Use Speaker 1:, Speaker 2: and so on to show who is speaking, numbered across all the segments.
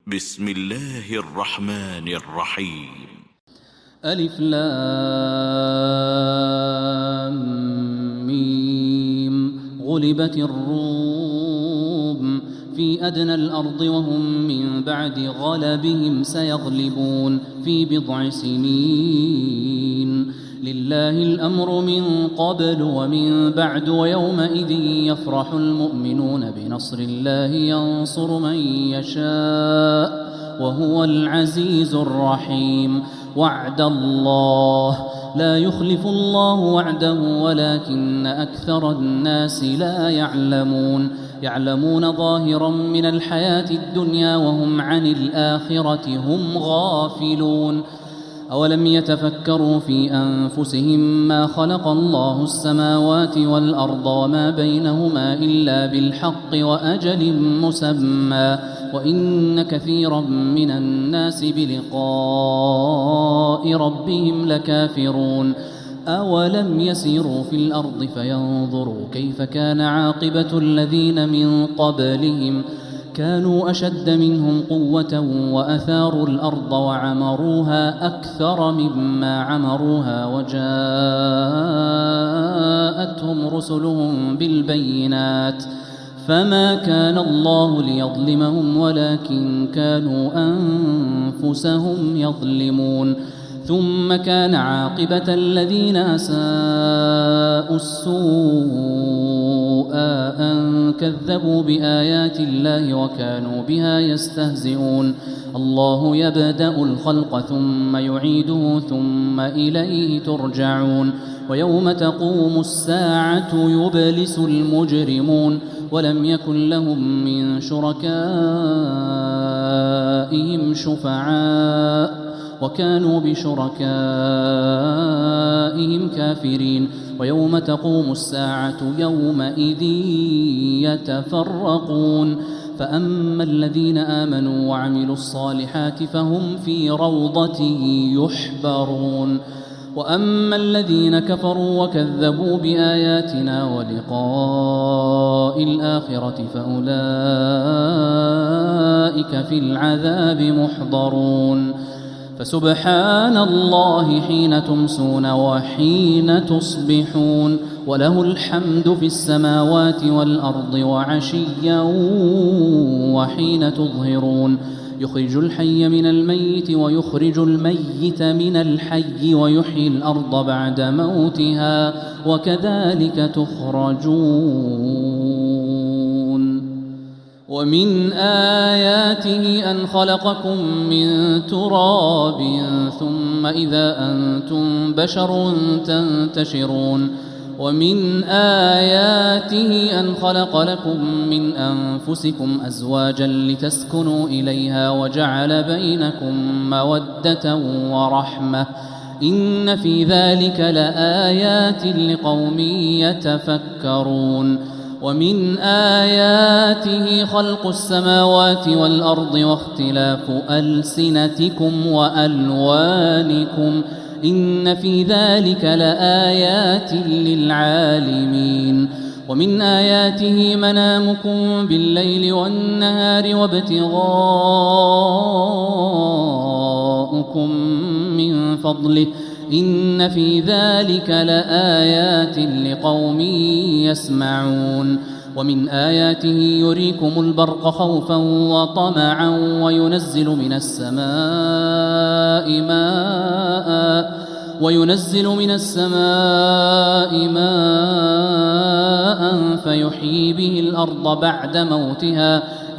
Speaker 1: بسم الله الرحمن الرحيم.
Speaker 2: ألف لام ميم. غلبت الروم في أدنى الأرض وهم من بعد غلبهم سيغلبون في بضع سنين. لله الأمر من قبل ومن بعد ويومئذ يفرح المؤمنون بنصر الله ينصر من يشاء وهو العزيز الرحيم. وعد الله لا يخلف الله وعده ولكن أكثر الناس لا يعلمون ظاهرا من الحياة الدنيا وهم عن الآخرة هم غافلون. أولم يتفكروا في أنفسهم ما خلق الله السماوات والأرض وما بينهما إلا بالحق وأجل مسمى وإن كثيرا من الناس بلقاء ربهم لكافرون. أولم يسيروا في الأرض فينظروا كيف كان عاقبة الذين من قبلهم كانوا أشد منهم قوة وأثاروا الأرض وعمروها أكثر مما عمروها وجاءتهم رسلهم بالبينات فما كان الله ليظلمهم ولكن كانوا أنفسهم يظلمون. ثم كان عاقبة الذين أساءوا السوء أن كذبوا بآيات الله وكانوا بها يستهزئون. الله يبدأ الخلق ثم يعيده ثم إليه ترجعون. ويوم تقوم الساعة يبلس المجرمون ولم يكن لهم من شركائهم شفعاء وكانوا بشركائهم كافرين. ويوم تقوم الساعة يومئذ يتفرقون. فأما الذين آمنوا وعملوا الصالحات فهم في روضة يحبرون وأما الذين كفروا وكذبوا بآياتنا ولقاء الآخرة فأولئك في العذاب محضرون. فسبحان الله حين تمسون وحين تصبحون وله الحمد في السماوات والأرض وعشيا وحين تظهرون. يخرج الحي من الميت ويخرج الميت من الحي ويحيي الأرض بعد موتها وكذلك تخرجون. ومن آياته أن خلقكم من تراب ثم إذا أنتم بشر تنتشرون. ومن آياته أن خلق لكم من أنفسكم أزواجا لتسكنوا إليها وجعل بينكم مودة ورحمة إن في ذلك لآيات لقوم يتفكرون. ومن آياته خلق السماوات والأرض واختلاف ألسنتكم وألوانكم إن في ذلك لآيات للعالمين. ومن آياته منامكم بالليل والنهار وابتغاؤكم من فضله إن في ذلك لآيات لقوم يسمعون. ومن آياته يريكم البرق خوفا وطمعا وينزل من السماء ماء فيحيي به الأرض بعد موتها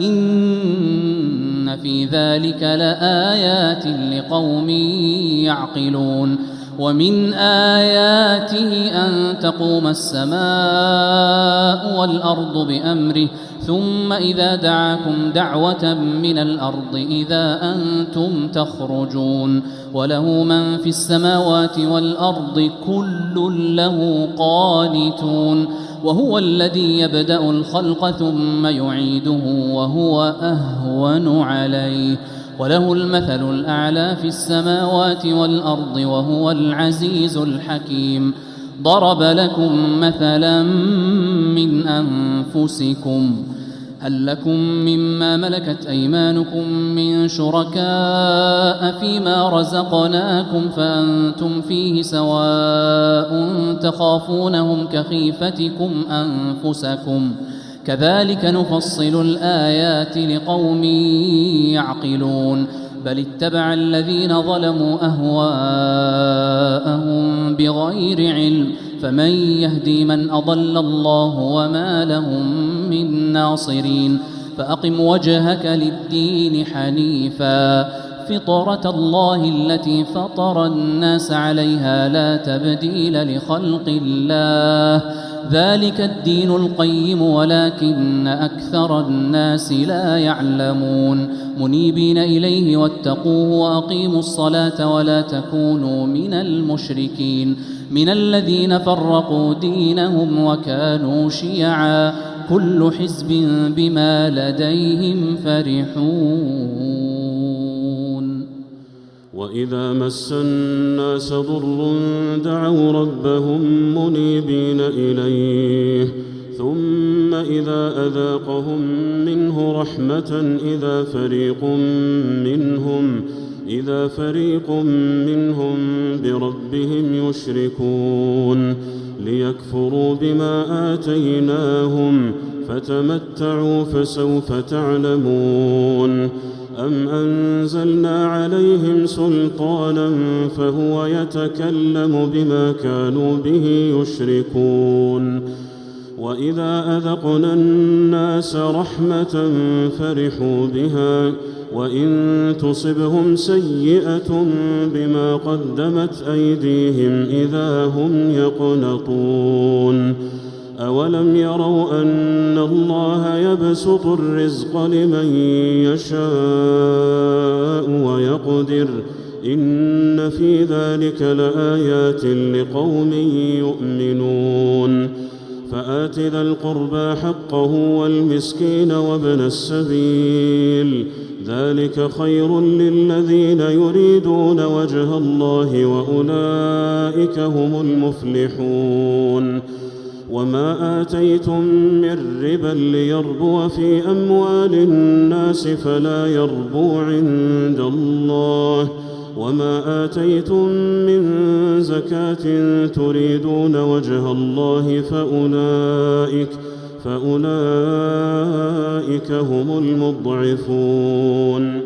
Speaker 2: إن في ذلك لآيات لقوم يعقلون. ومن آياته أن تقوم السماء والأرض بأمره ثم إذا دعاكم دعوة من الأرض إذا أنتم تخرجون. وله من في السماوات والأرض كل له قانتون. وهو الذي يبدأ الخلق ثم يعيده وهو أهون عليه وله المثل الأعلى في السماوات والأرض وهو العزيز الحكيم. ضرب لكم مثلا من أنفسكم هل لكم مما ملكت أيمانكم من شركاء فيما رزقناكم فأنتم فيه سواء تخافونهم كخيفتكم أنفسكم كذلك نفصل الآيات لقوم يعقلون بل اتبع الذين ظلموا أهواءهم بغير علم فمن يهدي من أضل الله وما لهم من ناصرين فأقم وجهك للدين حنيفا فطرة الله التي فطر الناس عليها لا تبديل لخلق الله ذلك الدين القيم ولكن أكثر الناس لا يعلمون منيبين إليه واتقوه وأقيموا الصلاة ولا تكونوا من المشركين من الذين فرقوا دينهم وكانوا شيعا كل حزب بما لديهم فرحون
Speaker 3: وإذا مس الناس ضر دعوا ربهم منيبين إليه ثم إذا أذاقهم منه رحمة إذا فريق منهم بربهم يشركون ليكفروا بما آتيناهم فتمتعوا فسوف تعلمون أم أنزلنا عليهم سلطانا فهو يتكلم بما كانوا به يشركون وإذا أذقنا الناس رحمة فرحوا بها وإن تصبهم سيئة بما قدمت أيديهم إذا هم يقنطون أولم يروا أن الله يبسط الرزق لمن يشاء ويقدر إن في ذلك لآيات لقوم يؤمنون فآت ذا القربى حقه والمسكين وابن السبيل ذلك خير للذين يريدون وجه الله وأولئك هم المفلحون وما آتيتم من ربا ليربو في أموال الناس فلا يربو عند الله وما آتيتم من زكاة تريدون وجه الله فأولئك هم المضعفون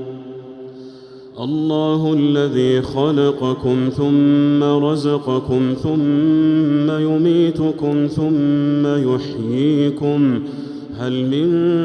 Speaker 3: الله الذي خلقكم ثم رزقكم ثم يميتكم ثم يحييكم هل من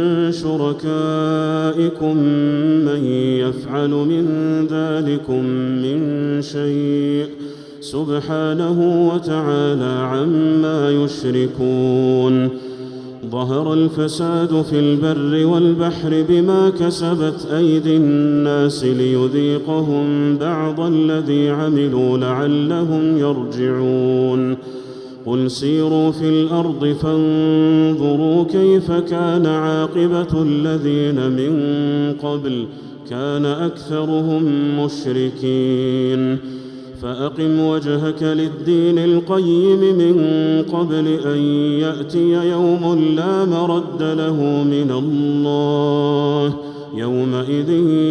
Speaker 3: شركائكم من يفعل من ذلكم من شيء سبحانه وتعالى عما يشركون ظهر الفساد في البر والبحر بما كسبت أيدي الناس ليذيقهم بعض الذي عملوا لعلهم يرجعون قل سيروا في الأرض فانظروا كيف كان عاقبة الذين من قبل كان أكثرهم مشركين فأقم وجهك للدين القيم من قبل أن يأتي يوم لا مرد له من الله يومئذ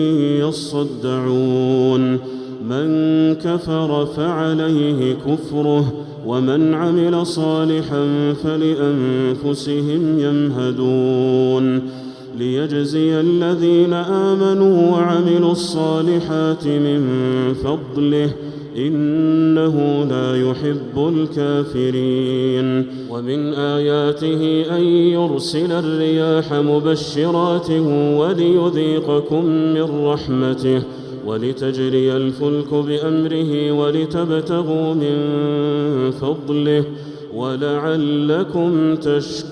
Speaker 3: يصدعون من كفر فعليه كفره ومن عمل صالحا فلأنفسهم يمهدون ليجزي الذين آمنوا وعملوا الصالحات من فضله إنه لا يحب الكافرين ومن آياته أن يرسل الرياح مبشرات وليذيقكم من رحمته ولتجري الفلك بأمره ولتبتغوا من فضله ولعلكم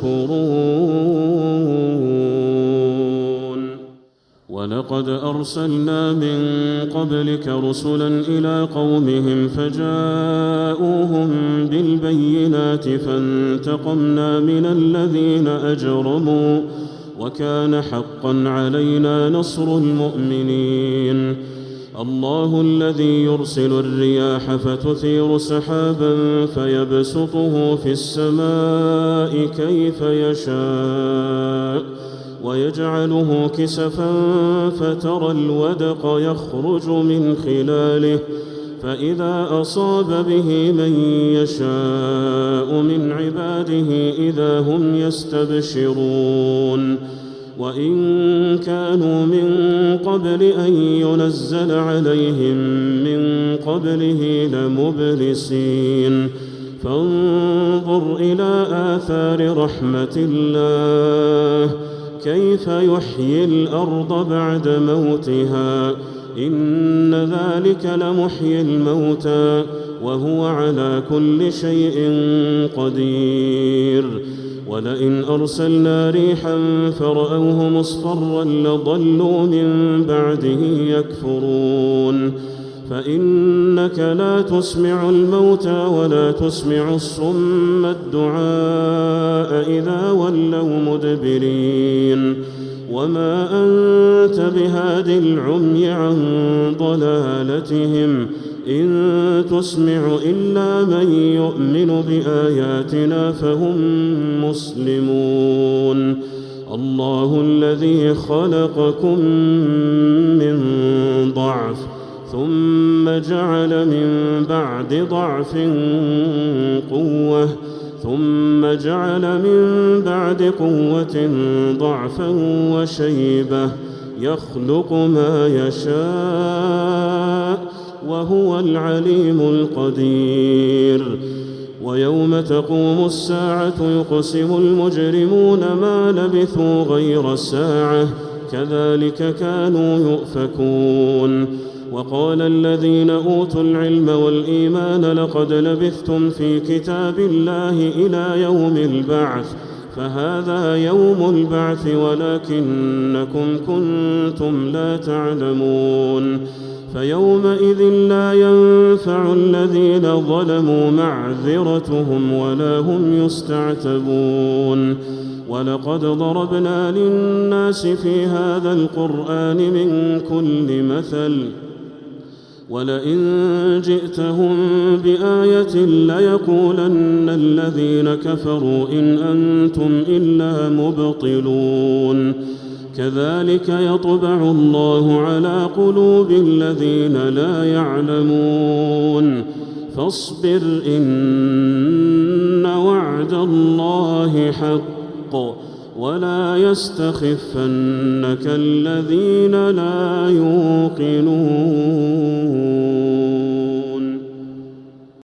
Speaker 3: تشكرون ولقد أرسلنا من قبلك رسلا إلى قومهم فجاءوهم بالبينات فانتقمنا من الذين أجرموا وكان حقا علينا نصر المؤمنين الله الذي يرسل الرياح فتثير سحابا فيبسطه في السماء كيف يشاء ويجعله كسفا فترى الودق يخرج من خلاله فإذا أصاب به من يشاء من عباده إذا هم يستبشرون وإن كانوا من قبل أن ينزل عليهم من قبله لمبلسين فانظر إلى آثار رحمة الله كيف يحيي الأرض بعد موتها إن ذلك لمحيي الموتى وهو على كل شيء قدير ولئن أرسلنا ريحا فرأوه مصفرا لظلوا من بعده يكفرون فإنك لا تسمع الموتى ولا تسمع الصم الدعاء إذا ولوا مدبرين وما أنت بهاد العمي عن ضلالتهم إن تسمع إلا من يؤمن بآياتنا فهم مسلمون الله الذي خلقكم من ضعف ثم جعل من بعد ضعف قوة ثم جعل من بعد قوة ضعفا وشيبة يخلق ما يشاء وهو العليم القدير ويوم تقوم الساعة يقسم المجرمون ما لبثوا غير ساعة كذلك كانوا يؤفكون وقال الذين أوتوا العلم والإيمان لقد لبثتم في كتاب الله إلى يوم البعث فهذا يوم البعث ولكنكم كنتم لا تعلمون فيومئذ لا ينفع الذين ظلموا معذرتهم ولا هم يستعتبون ولقد ضربنا للناس في هذا القرآن من كل مثل ولئن جئتهم بآية ليقولن الذين كفروا إن أنتم إلا مبطلون كذلك يطبع الله على قلوب الذين لا يعلمون فاصبر إن وعد الله حق ولا يستخفنك الذين لا يوقنون